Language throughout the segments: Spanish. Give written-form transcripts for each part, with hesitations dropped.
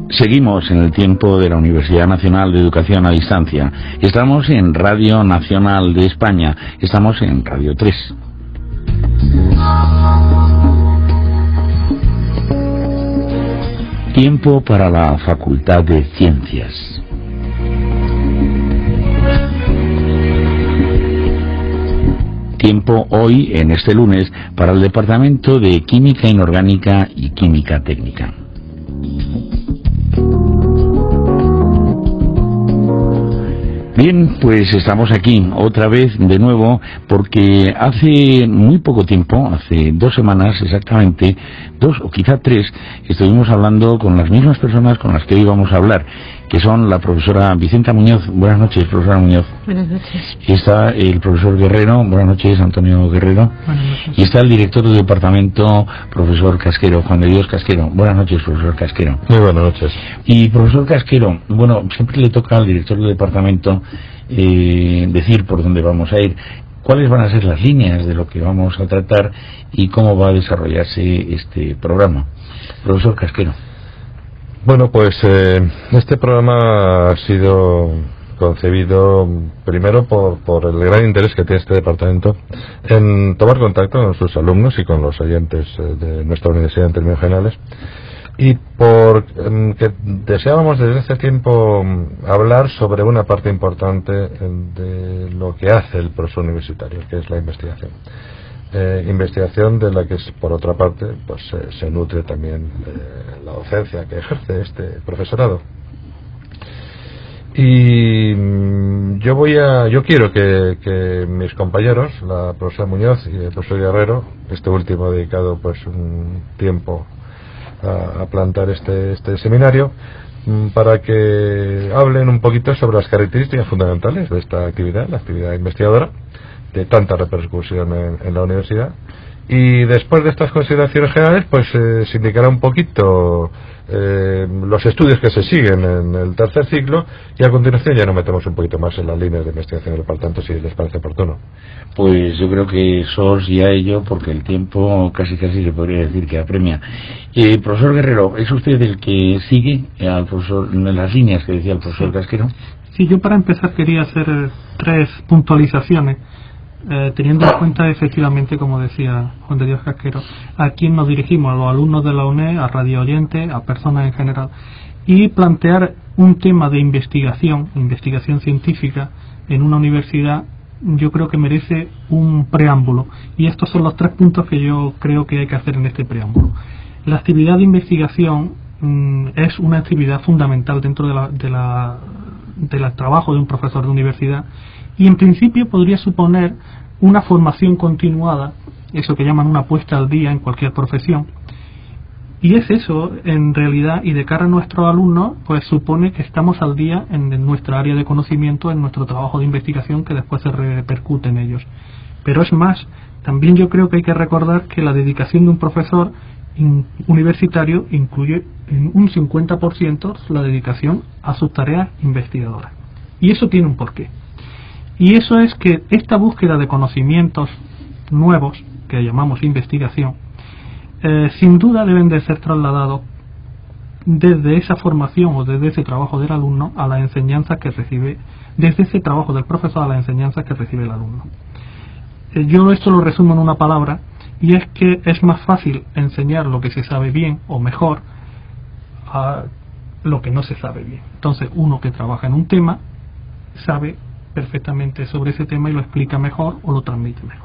Seguimos en el tiempo de la Universidad Nacional de Educación a Distancia. Estamos en Radio Nacional de España. Estamos en Radio 3. Tiempo para la Facultad de Ciencias. Tiempo hoy, en este lunes, para el Departamento de Química Inorgánica y Química Técnica. Bien, pues estamos aquí otra vez de nuevo porque hace muy poco tiempo, hace 2 semanas exactamente, 2 o quizá 3, estuvimos hablando con las mismas personas con las que hoy vamos a hablar, que son la profesora Vicenta Muñoz. Buenas noches, profesora Muñoz. Buenas noches. Y está el profesor Guerrero. Buenas noches, Antonio Guerrero. Buenas noches. Y está el director del departamento, profesor Casquero, Juan de Dios Casquero. Buenas noches, profesor Casquero. Muy buenas noches. Y profesor Casquero, bueno, siempre le toca al director del departamento decir por dónde vamos a ir, cuáles van a ser las líneas de lo que vamos a tratar y cómo va a desarrollarse este programa. Profesor Casquero. Bueno, pues este programa ha sido concebido primero por el gran interés que tiene este departamento en tomar contacto con sus alumnos y con los oyentes de nuestra universidad en términos generales, y por que deseábamos desde hace tiempo hablar sobre una parte importante de lo que hace el profesor universitario, que es la investigación. Investigación de la que, por otra parte, pues se nutre también la docencia que ejerce este profesorado. Y yo quiero que mis compañeros, la profesora Muñoz y el profesor Guerrero, este último ha dedicado pues un tiempo a plantar este seminario, para que hablen un poquito sobre las características fundamentales de esta actividad, la actividad investigadora, de tanta repercusión en la universidad. Y después de estas consideraciones generales, pues se indicará un poquito los estudios que se siguen en el tercer ciclo, y a continuación ya nos metemos un poquito más en las líneas de investigación del departamento, si les parece oportuno. Pues yo creo que sos ya ello, porque el tiempo casi se podría decir que apremia. Profesor Guerrero, ¿es usted el que sigue al profesor en las líneas que decía el profesor Casquero? Sí, yo para empezar quería hacer 3 puntualizaciones, teniendo en cuenta efectivamente, como decía Juan de Dios Casquero, a quién nos dirigimos, a los alumnos de la UNED, a radio oyentes, a personas en general, y plantear un tema de investigación científica en una universidad. Yo creo que merece un preámbulo, y estos son los 3 puntos que yo creo que hay que hacer en este preámbulo. La actividad de investigación es una actividad fundamental dentro del trabajo de un profesor de universidad, y en principio podría suponer una formación continuada, eso que llaman una puesta al día en cualquier profesión. Y es eso, en realidad, y de cara a nuestros alumnos, pues supone que estamos al día en nuestra área de conocimiento, en nuestro trabajo de investigación, que después se repercute en ellos. Pero es más, también yo creo que hay que recordar que la dedicación de un profesor universitario incluye en un 50% la dedicación a sus tareas investigadoras. Y eso tiene un porqué. Y eso es que esta búsqueda de conocimientos nuevos, que llamamos investigación, sin duda deben de ser trasladados desde esa formación o desde ese trabajo del alumno a la enseñanza que recibe, desde ese trabajo del profesor a la enseñanza que recibe el alumno. Yo esto lo resumo en una palabra, y es que es más fácil enseñar lo que se sabe bien o mejor a lo que no se sabe bien. Entonces, uno que trabaja en un tema sabe perfectamente sobre ese tema y lo explica mejor o lo transmite mejor.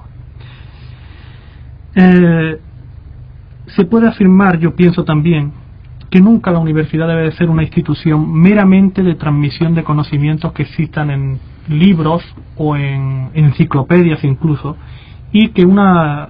Se puede afirmar, yo pienso también, que nunca la universidad debe de ser una institución meramente de transmisión de conocimientos que existan en libros o en enciclopedias incluso, y que una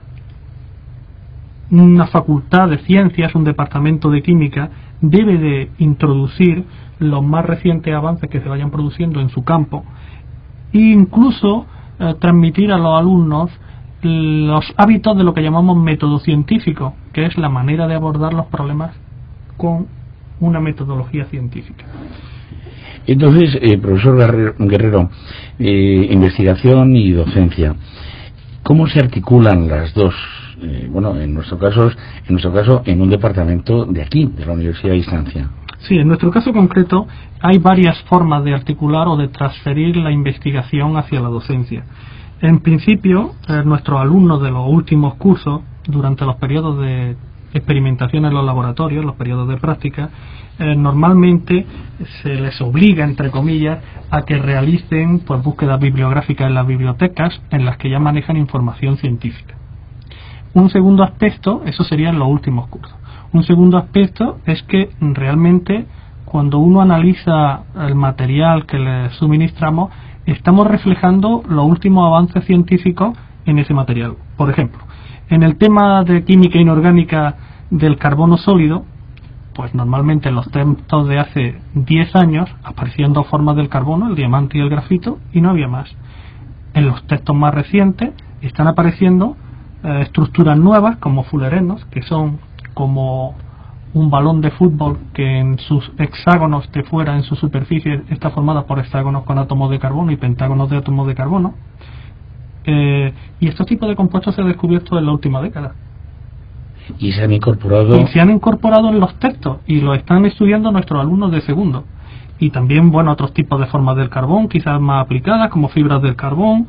facultad de ciencias, un departamento de química, debe de introducir los más recientes avances que se vayan produciendo en su campo, e incluso transmitir a los alumnos los hábitos de lo que llamamos método científico, que es la manera de abordar los problemas con una metodología científica. Entonces, profesor Guerrero, investigación y docencia, ¿cómo se articulan las dos? Bueno, en nuestro caso, en un departamento de aquí, de la Universidad de Distancia. Sí, en nuestro caso concreto hay varias formas de articular o de transferir la investigación hacia la docencia. En principio, nuestros alumnos de los últimos cursos, durante los periodos de experimentación en los laboratorios, los periodos de práctica, normalmente se les obliga, entre comillas, a que realicen pues búsquedas bibliográficas en las bibliotecas en las que ya manejan información científica. Un segundo aspecto, eso sería en los últimos cursos. Un segundo aspecto es que realmente cuando uno analiza el material que le suministramos, estamos reflejando los últimos avances científicos en ese material. Por ejemplo, en el tema de química inorgánica del carbono sólido, pues normalmente en los textos de hace 10 años aparecían dos formas del carbono, el diamante y el grafito, y no había más. En los textos más recientes están apareciendo estructuras nuevas como fullerenos, que son como un balón de fútbol que en sus hexágonos de fuera, en su superficie, está formada por hexágonos con átomos de carbono y pentágonos de átomos de carbono. Y estos tipos de compuestos se han descubierto en la última década. Y se han incorporado En los textos y lo están estudiando nuestros alumnos de segundo. Y también, bueno, otros tipos de formas del carbón, quizás más aplicadas, como fibras de carbón,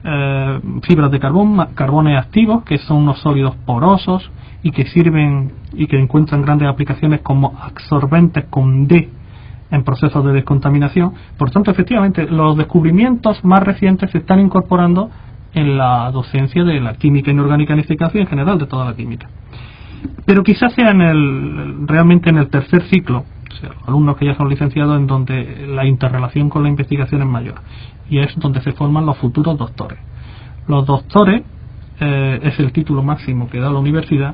carbones activos, que son unos sólidos porosos y que sirven y que encuentran grandes aplicaciones como absorbentes con D en procesos de descontaminación. Por tanto, efectivamente, los descubrimientos más recientes se están incorporando en la docencia de la química inorgánica en este caso y en general de toda la química. Pero quizás sea realmente en el tercer ciclo, o sea, los alumnos que ya son licenciados, en donde la interrelación con la investigación es mayor, y es donde se forman los futuros doctores. Los doctores es el título máximo que da la universidad.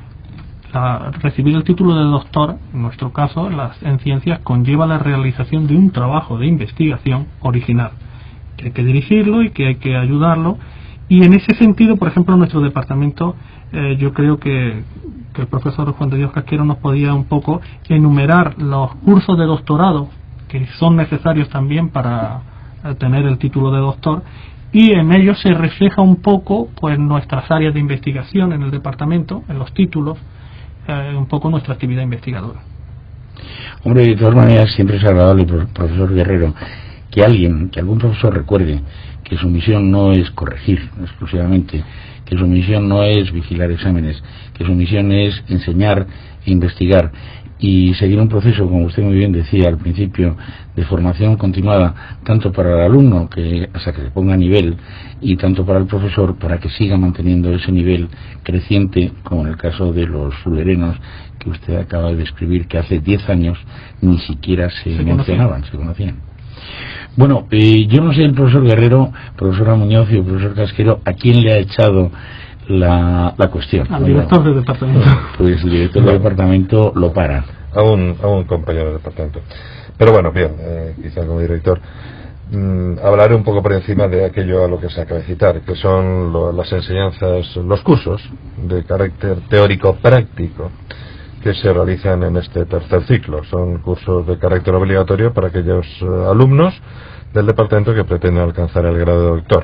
Recibir el título de doctor, en nuestro caso, en ciencias, conlleva la realización de un trabajo de investigación original, que hay que dirigirlo y que hay que ayudarlo. Y en ese sentido, por ejemplo, en nuestro departamento, yo creo que el profesor Juan de Dios Casquero nos podía un poco enumerar los cursos de doctorado que son necesarios también para tener el título de doctor, y en ellos se refleja un poco pues nuestras áreas de investigación en el departamento, en los títulos, un poco nuestra actividad investigadora. Hombre, de todas maneras siempre es agradable, profesor Guerrero, que algún profesor recuerde que su misión no es corregir exclusivamente, que su misión no es vigilar exámenes, que su misión es enseñar e investigar y seguir un proceso, como usted muy bien decía al principio, de formación continuada, tanto para el alumno hasta que se ponga a nivel, y tanto para el profesor para que siga manteniendo ese nivel creciente, como en el caso de los fullerenos que usted acaba de describir, que hace 10 años ni siquiera se conocían. Bueno, yo no sé el profesor Guerrero, profesora Muñoz y el profesor Casquero, ¿a quién le ha echado la cuestión? Al director del departamento. Pues el director del departamento lo para. A un compañero del departamento. Pero bueno, bien, quizá como director, hablaré un poco por encima de aquello a lo que se acaba de citar, que son las enseñanzas, los cursos de carácter teórico-práctico que se realizan en este tercer ciclo. Son cursos de carácter obligatorio para aquellos alumnos del departamento que pretenden alcanzar el grado de doctor.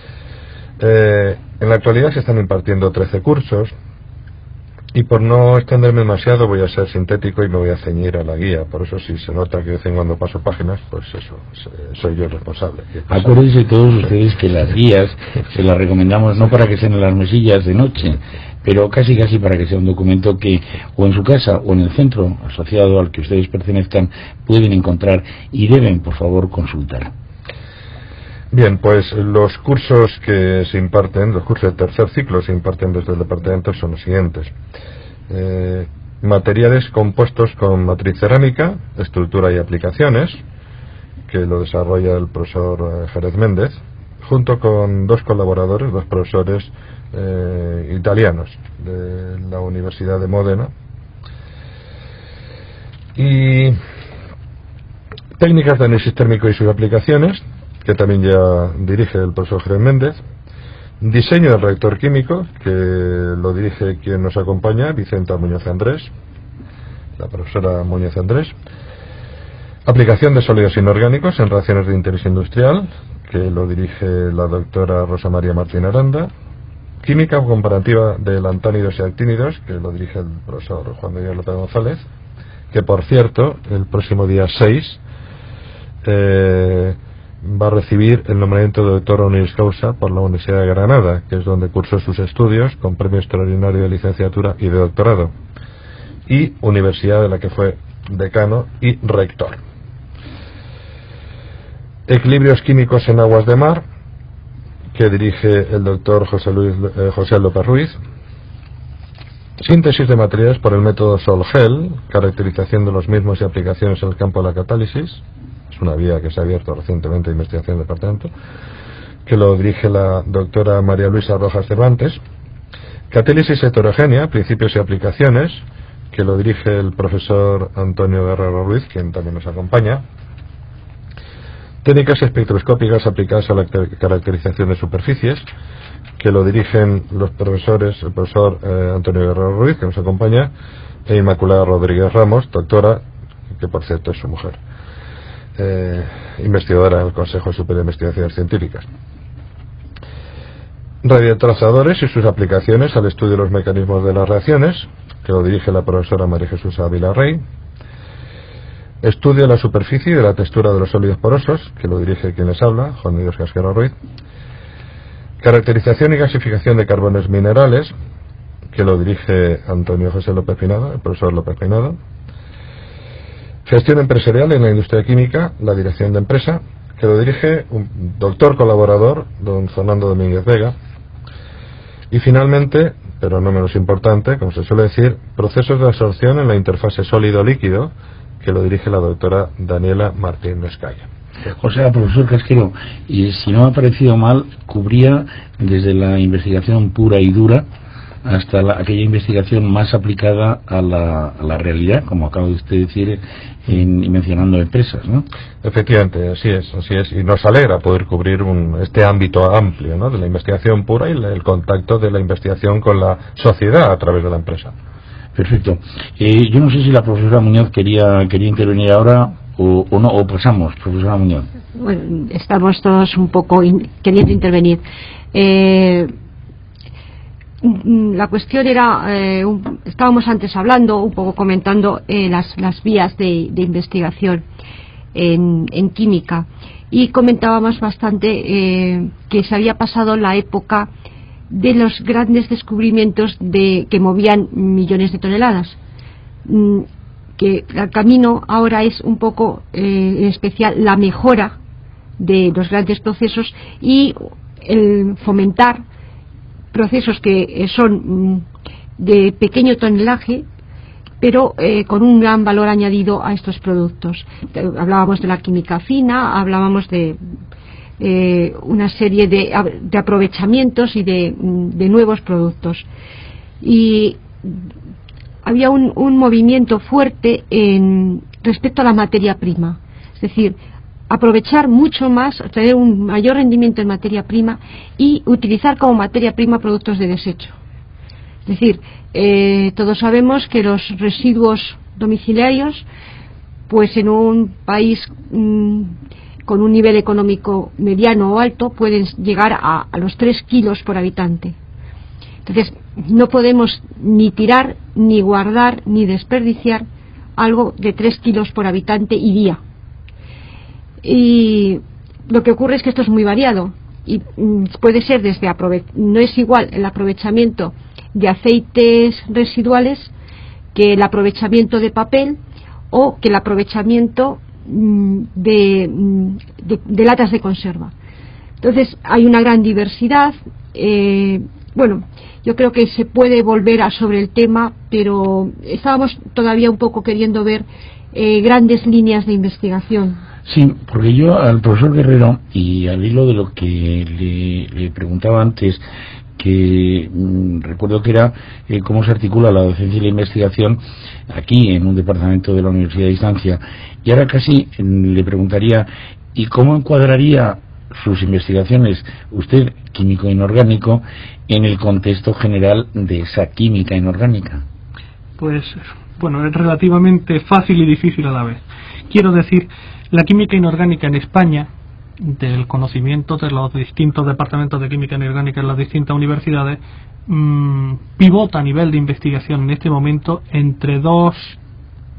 En la actualidad se están impartiendo 13 cursos, y por no extenderme demasiado voy a ser sintético y me voy a ceñir a la guía. Por eso, si se nota que de vez en cuando paso páginas, pues eso, soy yo el responsable. Acuérdense todos ustedes que las guías se las recomendamos no para que sean en las mesillas de noche, pero casi para que sea un documento que o en su casa o en el centro asociado al que ustedes pertenezcan pueden encontrar y deben, por favor, consultar. Bien, pues los cursos que se imparten, los cursos de tercer ciclo se imparten desde el departamento son los siguientes. Materiales compuestos con matriz cerámica, estructura y aplicaciones, que lo desarrolla el profesor Jerez Méndez, junto con dos colaboradores, dos profesores italianos de la Universidad de Módena. Y técnicas de análisis térmico y sus aplicaciones, que también ya dirige el profesor Jerez Méndez. Diseño del reactor químico, que lo dirige quien nos acompaña, Vicenta Muñoz Andrés, la profesora Muñoz Andrés. Aplicación de sólidos inorgánicos en reacciones de interés industrial, que lo dirige la doctora Rosa María Martín Aranda. Química comparativa de lantánidos y actínidos, que lo dirige el profesor Juan de Dios López González. que por cierto, el próximo día 6 va a recibir el nombramiento de doctor honoris causa por la Universidad de Granada, que es donde cursó sus estudios con premio extraordinario de licenciatura y de doctorado, y universidad de la que fue decano y rector. Equilibrios químicos en aguas de mar, que dirige el doctor José López Ruiz. Síntesis de materiales por el método Sol-Gel, caracterización de los mismos y aplicaciones en el campo de la catálisis. Es una vía que se ha abierto recientemente de investigación del departamento, que lo dirige la doctora María Luisa Rojas Cervantes. Catálisis heterogénea, principios y aplicaciones, que lo dirige el profesor Antonio Guerrero Ruiz, quien también nos acompaña. Técnicas espectroscópicas aplicadas a la caracterización de superficies, que lo dirigen los profesores, el profesor Antonio Guerrero Ruiz, que nos acompaña, e Inmaculada Rodríguez Ramos, doctora, que por cierto es su mujer, investigadora en el Consejo Superior de Investigaciones Científicas. Radiotrazadores y sus aplicaciones al estudio de los mecanismos de las reacciones, que lo dirige la profesora María Jesús Ávila Rey. Estudio de la superficie y de la textura de los sólidos porosos, que lo dirige quien les habla, Juan de Dios Casquero Ruiz. Caracterización y gasificación de carbones minerales, que lo dirige Antonio José López Pinado, el profesor López Pinado. Gestión empresarial en la industria química, la dirección de empresa, que lo dirige un doctor colaborador, don Fernando Domínguez Vega. Y finalmente, pero no menos importante, como se suele decir, procesos de absorción en la interfase sólido-líquido, que lo dirige la doctora Daniela Martín Nescaya. O sea, profesor Casquero, y si no me ha parecido mal, cubría desde la investigación pura y dura hasta aquella investigación más aplicada a la realidad, como acaba de usted decir, y mencionando empresas, ¿no? Efectivamente, así es, y nos alegra poder cubrir este ámbito amplio, ¿no?, de la investigación pura y el contacto de la investigación con la sociedad a través de la empresa. Perfecto. Yo no sé si la profesora Muñoz quería intervenir ahora o no, o pasamos, profesora Muñoz. Bueno, estamos todos un poco queriendo intervenir. La cuestión era, estábamos antes hablando, un poco comentando las vías de investigación en química, y comentábamos bastante que se había pasado la época de los grandes descubrimientos que movían millones de toneladas, que el camino ahora es un poco, en especial, la mejora de los grandes procesos y el fomentar procesos que son de pequeño tonelaje, pero con un gran valor añadido a estos productos. Hablábamos de la química fina, hablábamos de una serie de aprovechamientos y de nuevos productos, y había un movimiento fuerte respecto a la materia prima, es decir, aprovechar mucho más, tener un mayor rendimiento en materia prima y utilizar como materia prima productos de desecho. Es decir, todos sabemos que los residuos domiciliarios, pues en un país con un nivel económico mediano o alto, pueden llegar a los 3 kilos por habitante. Entonces, no podemos ni tirar, ni guardar, ni desperdiciar algo de 3 kilos por habitante y día. Y lo que ocurre es que esto es muy variado y puede ser desde no es igual el aprovechamiento de aceites residuales que el aprovechamiento de papel o que el aprovechamiento de latas de conserva. Entonces hay una gran diversidad. Bueno, yo creo que se puede volver sobre el tema, pero estábamos todavía un poco queriendo ver grandes líneas de investigación. Sí, porque yo al profesor Guerrero, y al hilo de lo que le preguntaba antes, que recuerdo que era cómo se articula la docencia y la investigación aquí en un departamento de la Universidad de Distancia, y ahora casi le preguntaría, ¿y cómo encuadraría sus investigaciones, usted, químico inorgánico, en el contexto general de esa química inorgánica? Pues, bueno, es relativamente fácil y difícil a la vez. Quiero decir, la química inorgánica en España, del conocimiento de los distintos departamentos de química inorgánica en las distintas universidades, pivota a nivel de investigación en este momento entre dos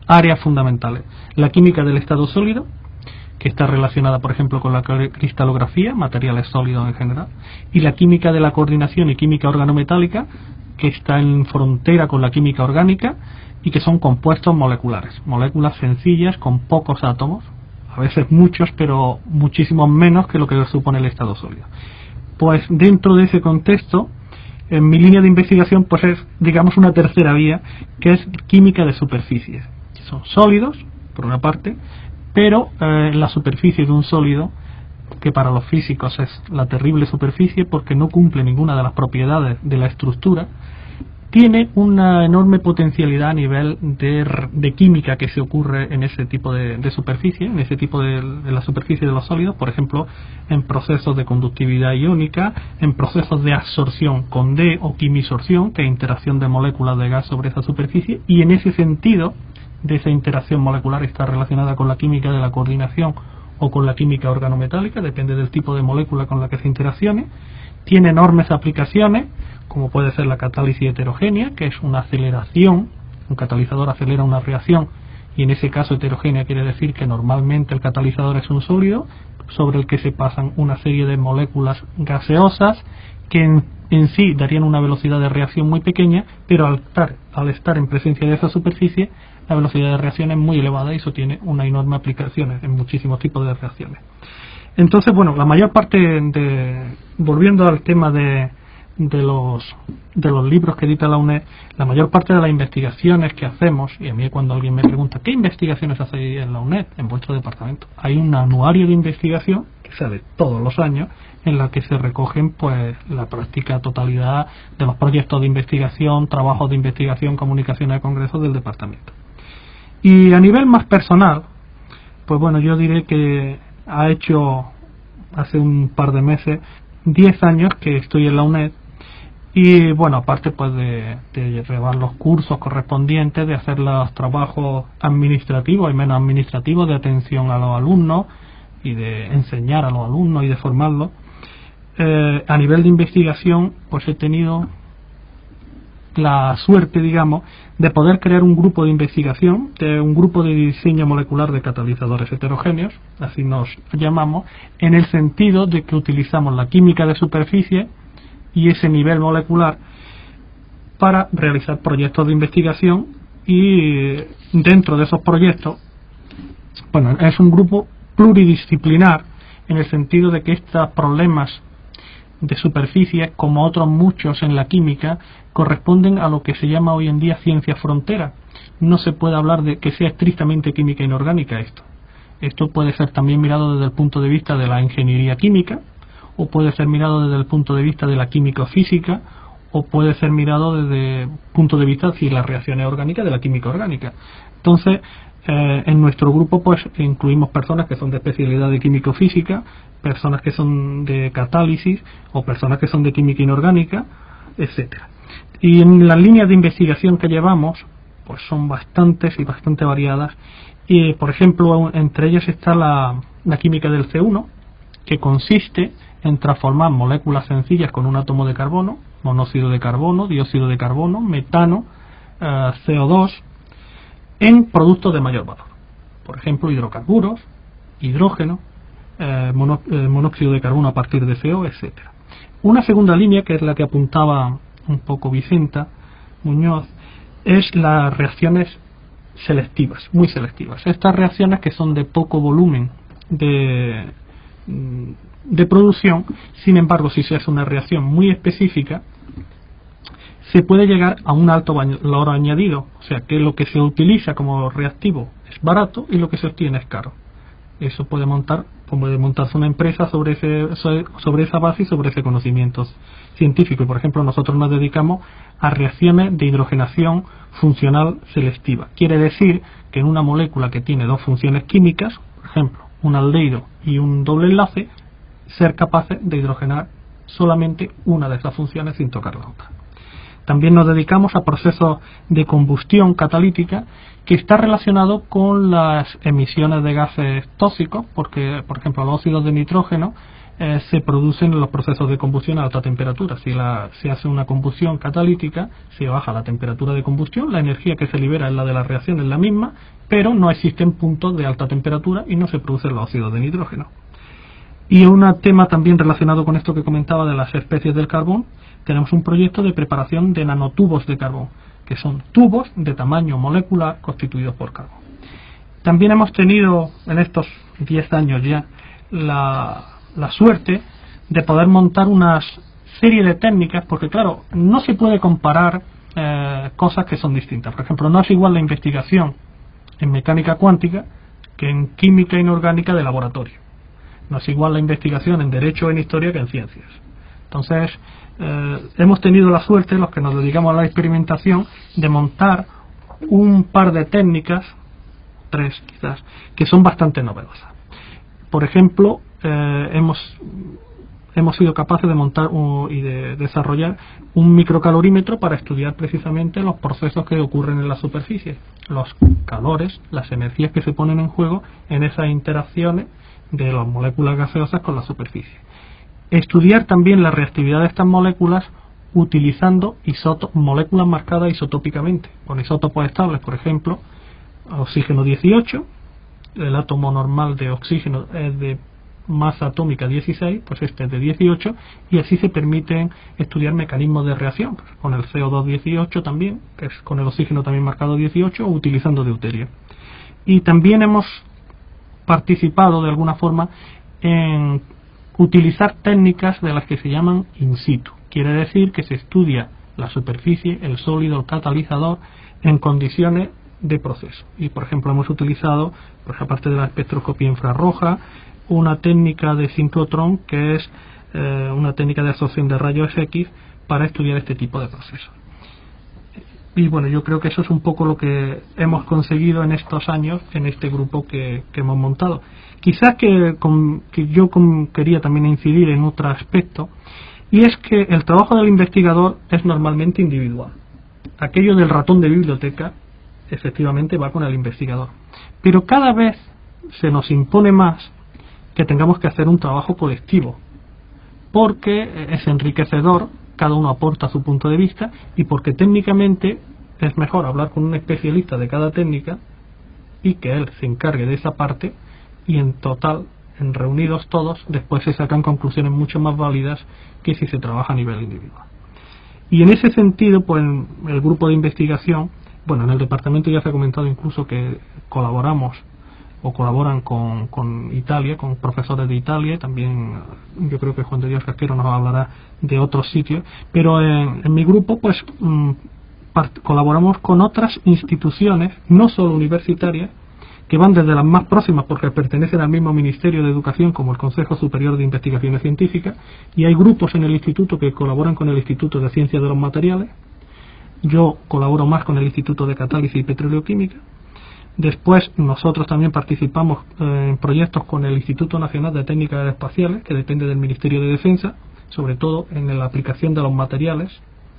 áreas fundamentales: la química del estado sólido, que está relacionada, por ejemplo, con la cristalografía, materiales sólidos en general, y la química de la coordinación y química organometálica, que está en frontera con la química orgánica, y que son compuestos moleculares, moléculas sencillas con pocos átomos, a veces muchos, pero muchísimos menos que lo que supone el estado sólido. Pues dentro de ese contexto, en mi línea de investigación, pues es, digamos, una tercera vía, que es química de superficies. Son sólidos, por una parte, pero la superficie de un sólido, que para los físicos es la terrible superficie porque no cumple ninguna de las propiedades de la estructura, tiene una enorme potencialidad a nivel de química que se ocurre en ese tipo de superficie, en ese tipo de la superficie de los sólidos, por ejemplo, en procesos de conductividad iónica, en procesos de absorción con D o quimisorción, que es interacción de moléculas de gas sobre esa superficie, y en ese sentido, de esa interacción molecular está relacionada con la química de la coordinación o con la química organometálica, depende del tipo de molécula con la que se interaccione. Tiene enormes aplicaciones, como puede ser la catálisis heterogénea, que es una aceleración, un catalizador acelera una reacción, y en ese caso heterogénea quiere decir que normalmente el catalizador es un sólido sobre el que se pasan una serie de moléculas gaseosas que en sí darían una velocidad de reacción muy pequeña, pero al estar en presencia de esa superficie, la velocidad de reacción es muy elevada y eso tiene una enorme aplicación en muchísimos tipos de reacciones. Entonces, bueno, la mayor parte volviendo al tema de los libros que edita la UNED, la mayor parte de las investigaciones que hacemos, y a mí cuando alguien me pregunta ¿qué investigaciones hacéis en la UNED, en vuestro departamento? Hay un anuario de investigación que sale todos los años, en la que se recogen pues la práctica totalidad de los proyectos de investigación, trabajos de investigación, comunicaciones de congresos del departamento. Y a nivel más personal, pues bueno, yo diré que ha hecho hace un par de meses 10 años que estoy en la UNED, y bueno, aparte pues de llevar los cursos correspondientes, de hacer los trabajos administrativos y menos administrativos de atención a los alumnos y de enseñar a los alumnos y de formarlos, a nivel de investigación pues he tenido la suerte, digamos, de poder crear un grupo de investigación, un grupo de diseño molecular de catalizadores heterogéneos, así nos llamamos, en el sentido de que utilizamos la química de superficie y ese nivel molecular para realizar proyectos de investigación, y dentro de esos proyectos, bueno, es un grupo pluridisciplinar en el sentido de que estos problemas de superficie, como otros muchos en la química, corresponden a lo que se llama hoy en día ciencia frontera. No se puede hablar de que sea estrictamente química inorgánica esto. Esto puede ser también mirado desde el punto de vista de la ingeniería química, o puede ser mirado desde el punto de vista de la químico-física, o puede ser mirado desde el punto de vista de las reacciones orgánicas de la química orgánica. Entonces, en nuestro grupo pues incluimos personas que son de especialidad de químico-física, personas que son de catálisis o personas que son de química inorgánica, etcétera. Y en las líneas de investigación que llevamos pues son bastantes y bastante variadas, y por ejemplo entre ellas está la química del C1, que consiste en transformar moléculas sencillas con un átomo de carbono, monóxido de carbono, dióxido de carbono, metano, CO2, en productos de mayor valor. Por ejemplo, hidrocarburos, hidrógeno, monóxido de carbono a partir de CO, etcétera. Una segunda línea, que es la que apuntaba un poco Vicenta Muñoz, es las reacciones selectivas, muy selectivas. Estas reacciones que son de poco volumen de producción, sin embargo, si se hace una reacción muy específica, se puede llegar a un alto valor añadido, o sea que lo que se utiliza como reactivo es barato y lo que se obtiene es caro. Eso puede montarse una empresa sobre esa base y sobre ese conocimiento científico. Y por ejemplo, nosotros nos dedicamos a reacciones de hidrogenación funcional selectiva. Quiere decir que en una molécula que tiene dos funciones químicas, por ejemplo, un aldehído y un doble enlace, ser capaces de hidrogenar solamente una de esas funciones sin tocar la otra. También nos dedicamos a procesos de combustión catalítica, que está relacionado con las emisiones de gases tóxicos, porque, por ejemplo, los óxidos de nitrógeno se producen los procesos de combustión a alta temperatura. Si se hace una combustión catalítica, se baja la temperatura de combustión, la energía que se libera en la de la reacción es la misma, pero no existen puntos de alta temperatura y no se producen los óxidos de nitrógeno. Y un tema también relacionado con esto que comentaba de las especies del carbón, tenemos un proyecto de preparación de nanotubos de carbón, que son tubos de tamaño molecular constituidos por carbón. También hemos tenido en estos 10 años ya la suerte de poder montar una serie de técnicas, porque claro, no se puede comparar cosas que son distintas. Por ejemplo, no es igual la investigación en mecánica cuántica que en química inorgánica de laboratorio. No es igual la investigación en derecho o en historia que en ciencias. Entonces, hemos tenido la suerte, los que nos dedicamos a la experimentación, de montar un par de técnicas, 3 quizás, que son bastante novedosas. Por ejemplo, hemos sido capaces de montar y de desarrollar un microcalorímetro para estudiar precisamente los procesos que ocurren en la superficie, los calores, las energías que se ponen en juego en esas interacciones de las moléculas gaseosas con la superficie. Estudiar también la reactividad de estas moléculas utilizando moléculas marcadas isotópicamente, con isótopos estables, por ejemplo, oxígeno 18, el átomo normal de oxígeno es de masa atómica 16, pues este es de 18, y así se permiten estudiar mecanismos de reacción, pues con el CO2 18 también, que es con el oxígeno también marcado 18, o utilizando deuterio. Y también hemos participado de alguna forma en utilizar técnicas de las que se llaman in situ. Quiere decir que se estudia la superficie, el sólido, el catalizador en condiciones de proceso. Y por ejemplo hemos utilizado, pues aparte de la espectroscopía infrarroja, una técnica de sincrotrón que es una técnica de absorción de rayos X para estudiar este tipo de procesos. Y bueno, yo creo que eso es un poco lo que hemos conseguido en estos años en este grupo que hemos montado. Quizás que yo quería también incidir en otro aspecto, y es que el trabajo del investigador es normalmente individual. Aquello del ratón de biblioteca efectivamente va con el investigador, pero cada vez se nos impone más que tengamos que hacer un trabajo colectivo, porque es enriquecedor, cada uno aporta su punto de vista, y porque técnicamente es mejor hablar con un especialista de cada técnica y que él se encargue de esa parte, y en total, en reunidos todos, después se sacan conclusiones mucho más válidas que si se trabaja a nivel individual. Y en ese sentido, pues el grupo de investigación, bueno, en el departamento ya se ha comentado incluso que colaboramos o colaboran con Italia, con profesores de Italia, también yo creo que Juan de Dios Casquero nos hablará de otros sitios, pero en mi grupo pues colaboramos con otras instituciones, no solo universitarias, que van desde las más próximas porque pertenecen al mismo Ministerio de Educación como el Consejo Superior de Investigaciones Científicas, y hay grupos en el instituto que colaboran con el Instituto de Ciencias de los Materiales. Yo colaboro más con el Instituto de Catálisis y Petroleoquímica. Después nosotros también participamos en proyectos con el Instituto Nacional de Técnicas Aeroespaciales, que depende del Ministerio de Defensa, sobre todo en la aplicación de los materiales.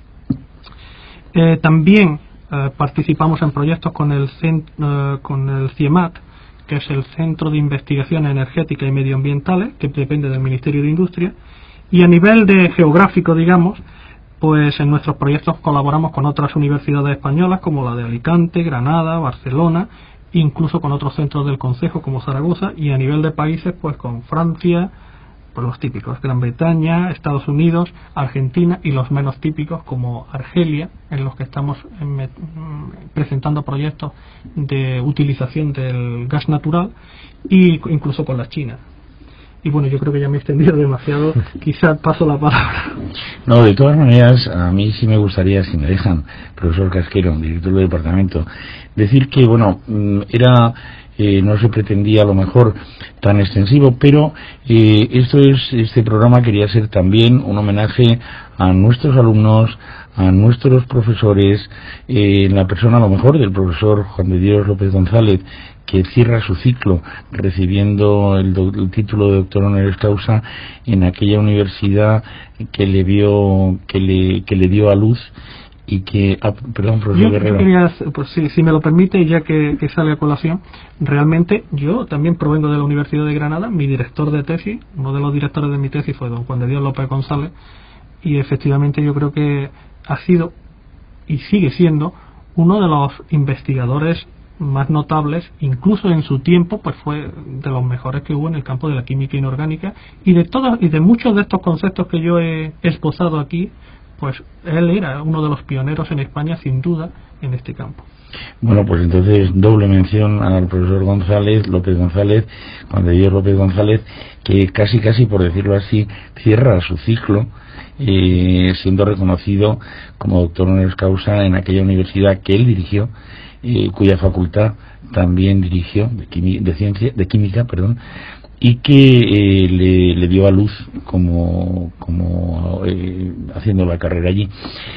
También participamos en proyectos con el CIEMAT, que es el Centro de Investigaciones Energéticas y Medioambientales, que depende del Ministerio de Industria. Y a nivel de geográfico, digamos, pues en nuestros proyectos colaboramos con otras universidades españolas como la de Alicante, Granada, Barcelona, incluso con otros centros del Consejo como Zaragoza, y a nivel de países pues con Francia, pues los típicos, Gran Bretaña, Estados Unidos, Argentina, y los menos típicos como Argelia, en los que estamos presentando proyectos de utilización del gas natural, y incluso con la China. Y bueno, yo creo que ya me he extendido demasiado, quizás paso la palabra. No, de todas maneras, a mí sí me gustaría, si me dejan, profesor Casquero, director del departamento, decir que, bueno, no se pretendía a lo mejor tan extensivo, pero este programa quería ser también un homenaje a nuestros alumnos, a nuestros profesores, en la persona a lo mejor del profesor Juan de Dios López González, que cierra su ciclo recibiendo el título de doctor honoris causa en aquella universidad que le dio a luz y que... perdón, profesor Yo Guerrero. quería, pues si me lo permite, ya que sale a colación, realmente yo también provengo de la Universidad de Granada. Mi director de tesis, uno de los directores de mi tesis fue don Juan de Dios López González, y efectivamente yo creo que ha sido y sigue siendo uno de los investigadores más notables, incluso en su tiempo, pues fue de los mejores que hubo en el campo de la química inorgánica, y de muchos de estos conceptos que yo he esbozado aquí, pues él era uno de los pioneros en España, sin duda, en este campo. Bueno, pues entonces doble mención al profesor López González, Juan de Dios López González, que casi por decirlo así cierra su ciclo, siendo reconocido como doctor honoris causa en aquella universidad que él dirigió, cuya facultad también dirigió de química, y que le dio a luz como haciendo la carrera allí.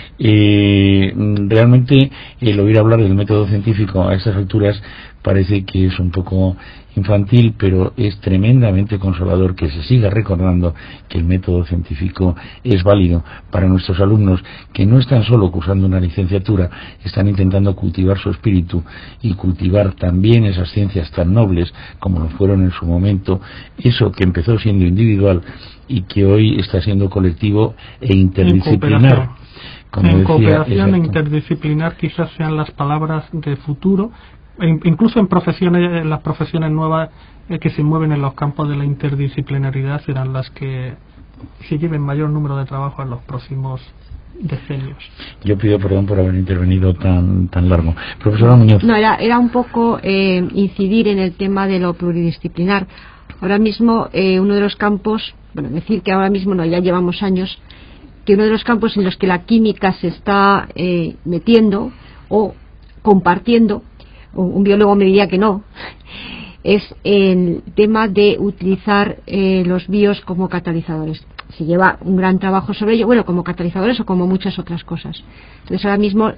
Realmente el oír hablar del método científico a estas alturas parece que es un poco infantil, pero es tremendamente consolador que se siga recordando que el método científico es válido para nuestros alumnos, que no están solo cursando una licenciatura, están intentando cultivar su espíritu y cultivar también esas ciencias tan nobles como lo fueron en su momento, eso que empezó siendo individual y que hoy está siendo colectivo e interdisciplinar. En cooperación e interdisciplinar quizás sean las palabras de futuro, incluso en las profesiones nuevas que se mueven en los campos de la interdisciplinaridad serán las que se lleven mayor número de trabajo en los próximos decenios. Yo pido perdón por haber intervenido tan largo. Profesora Muñoz. No, era un poco incidir en el tema de lo pluridisciplinar. Ahora mismo uno de los campos, decir que ahora mismo no, ya llevamos años, que uno de los campos en los que la química se está metiendo o compartiendo, un biólogo me diría que no, es el tema de utilizar los bios como catalizadores. Se lleva un gran trabajo sobre ello, como catalizadores o como muchas otras cosas. Entonces ahora mismo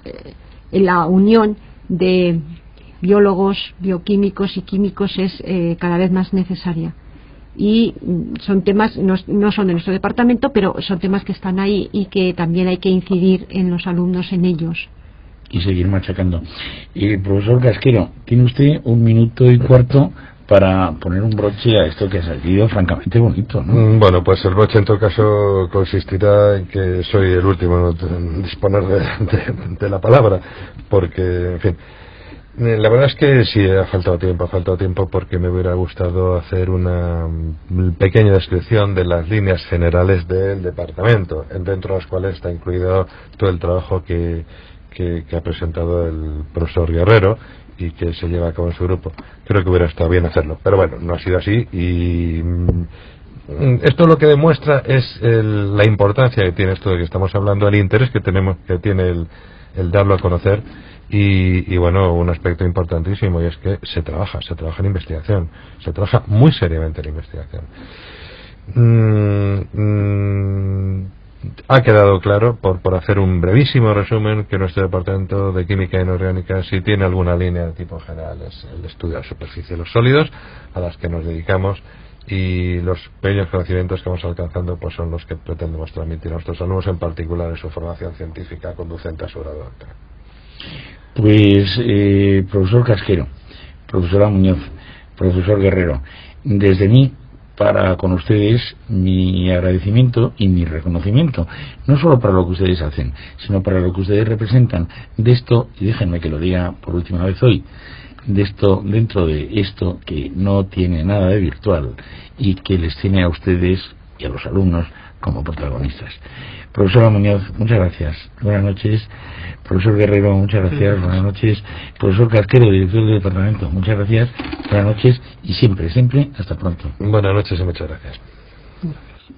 la unión de biólogos, bioquímicos y químicos es cada vez más necesaria. Y son temas, no son de nuestro departamento, pero son temas que están ahí y que también hay que incidir en los alumnos en ellos. Y seguir machacando. Profesor Casquero, tiene usted 1 minuto y cuarto para poner un broche a esto que ha salido francamente bonito, ¿no? Bueno, pues el broche en todo caso consistirá en que soy el último en disponer de la palabra, porque, en fin, la verdad es que sí, ha faltado tiempo porque me hubiera gustado hacer una pequeña descripción de las líneas generales del departamento, dentro de las cuales está incluido todo el trabajo que ha presentado el profesor Guerrero y que se lleva a cabo en su grupo. Creo que hubiera estado bien hacerlo, pero bueno, no ha sido así, y esto lo que demuestra es la importancia que tiene esto de que estamos hablando, el interés que tiene el darlo a conocer, y bueno, un aspecto importantísimo, y es que se trabaja en investigación, se trabaja muy seriamente en investigación. Ha quedado claro, por hacer un brevísimo resumen, que nuestro departamento de química inorgánica, si tiene alguna línea de tipo general, es el estudio de la superficie de los sólidos, a las que nos dedicamos, y los pequeños conocimientos que vamos alcanzando pues son los que pretendemos transmitir a nuestros alumnos, en particular en su formación científica conducente a su grado doctoral. Pues profesor Casquero, profesora Muñoz, profesor Guerrero, desde mí para con ustedes mi agradecimiento y mi reconocimiento, no solo para lo que ustedes hacen, sino para lo que ustedes representan de esto, y déjenme que lo diga por última vez hoy, de esto, dentro de esto que no tiene nada de virtual y que les tiene a ustedes y a los alumnos como protagonistas. Profesora Muñoz, muchas gracias, buenas noches. Profesor Guerrero, muchas gracias, buenas noches. Profesor Casquero, director del departamento, muchas gracias, buenas noches, y siempre hasta pronto. Buenas noches y muchas gracias.